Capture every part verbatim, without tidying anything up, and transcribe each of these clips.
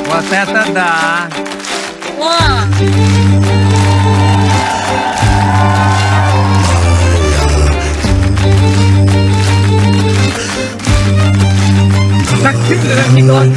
Вот это да! О! Так, Николай.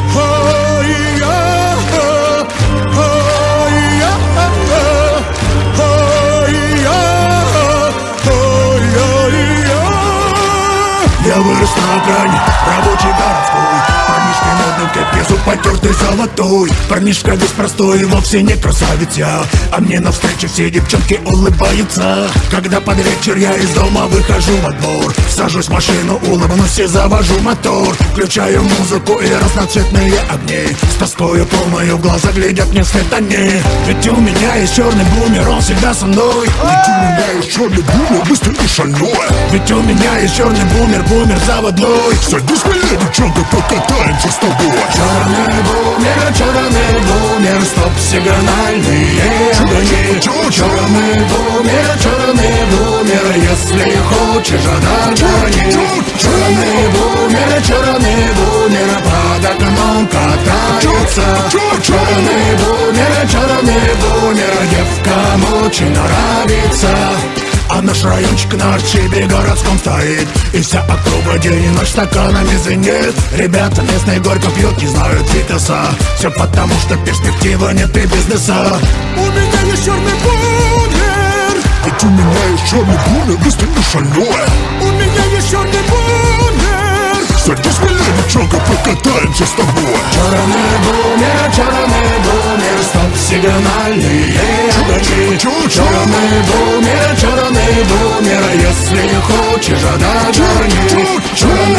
Я вырос на окраине, рабочий городской. Парнишка модный в кепке, зуб потертый золотой. Парнишка весь простой и вовсе не красавец я. А мне навстречу все девчонки улыбаются. Когда под вечер я из дома выхожу во двор, сажусь в машину, улыбнусь и завожу мотор. Включаю музыку и разноцветные огни. С тоскою полною в глаза глядят мне вслед они. Ведь у меня есть черный бумер, он всегда со мной. Ведь у меня есть черный бумер, быстрый и шальной. Ведь у меня есть черный бумер, бумер заводной. Садись, моя девчонка, покатаемся с тобой. Черный бумер, черный бумер, стоп-сигнальные огни. Черный бумер, черный бумер, если хочешь догони. Черный бумер, черный бумер, под окном катается. Черный бумер, черный бумер, девкам очень нравится. А наш райончик на Арчибе городском стоит, и вся округа день и ночь стаканами звенит. Ребята местные горько пьют, не знают Витаса. Все потому, что перспектива нет и бизнеса. У меня есть черный бумер. Ведь у меня есть черный бумер, быстрый и шальной. У меня есть черный бумер. Садись, моя девчонка, покатаемся с тобой. Черный бумер, черный бумер, стоп-сигнальные огни. Черный бумер, черный бумер, если хочешь догони. Черный